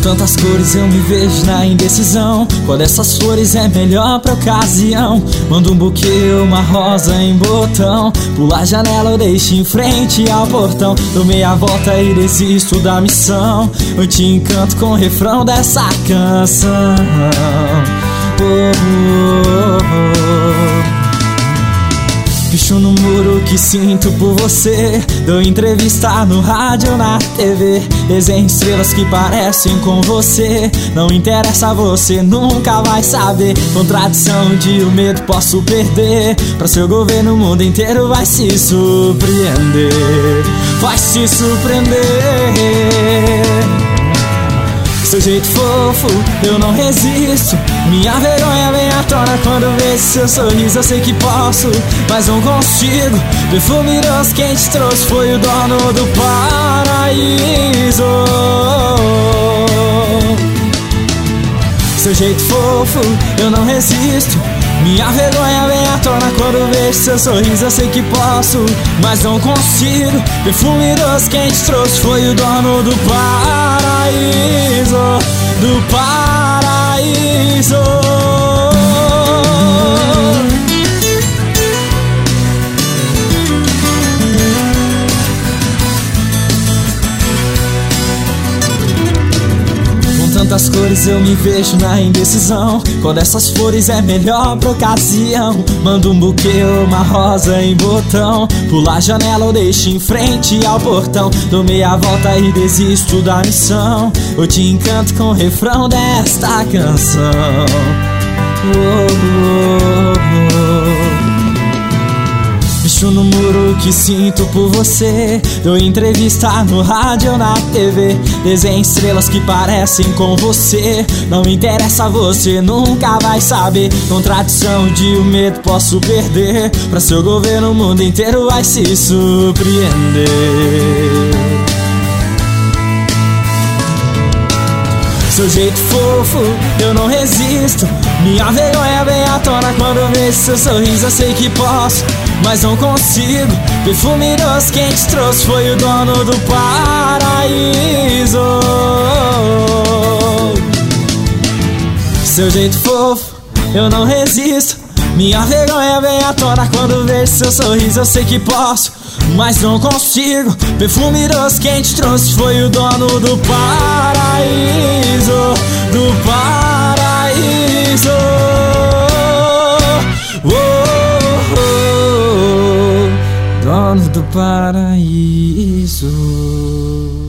tantas cores eu me vejo na indecisão. Qual dessas flores é melhor pra ocasião? Manda um buquê ou uma rosa em botão. Pula a janela ou deixa em frente ao portão. Dou meia volta e desisto da missão. Eu te encanto com o refrão dessa canção. Picho no muro que sinto por você. Dou entrevista no rádio ou na TV. Desenho estrelas que parecem com você. Não interessa, você nunca vai saber. Contradição de o medo posso perder. Pra seu governo o mundo inteiro vai se surpreender. Vai se surpreender. Seu jeito fofo, eu não resisto. Minha vergonha vem à tona quando vejo seu sorriso. Eu sei que posso, mas não consigo. Perfume doce quem te trouxe foi o dono do paraíso. Seu jeito fofo, eu não resisto. Minha vergonha vem à tona quando vejo seu sorriso. Eu sei que posso, mas não consigo. Perfume doce quem te trouxe foi o dono do paraíso. Do paraíso. Tantas cores eu me vejo na indecisão. Qual dessas flores é melhor pra ocasião? Manda um buquê ou uma rosa em botão. Pula a janela ou deixa em frente ao portão. Dou meia volta e desisto da missão. Eu te encanto com o refrão desta canção. Bicho no muro que sinto por você. Dou entrevista no rádio ou na TV. Desenho estrelas que parecem com você. Não interessa, você nunca vai saber. Contradição de o medo posso perder. Pra seu governo o mundo inteiro vai se surpreender. Seu jeito fofo, eu não resisto. Minha vergonha vem à tona quando vejo seu sorriso. Eu sei que posso, mas não consigo. Perfume doce quem te trouxe foi o dono do paraíso. Seu jeito fofo, eu não resisto. Minha vergonha vem à tona quando vejo seu sorriso. Eu sei que posso, mas não consigo. Perfume doce quem te trouxe foi o dono do paraíso. Do paraíso. Dono do paraíso.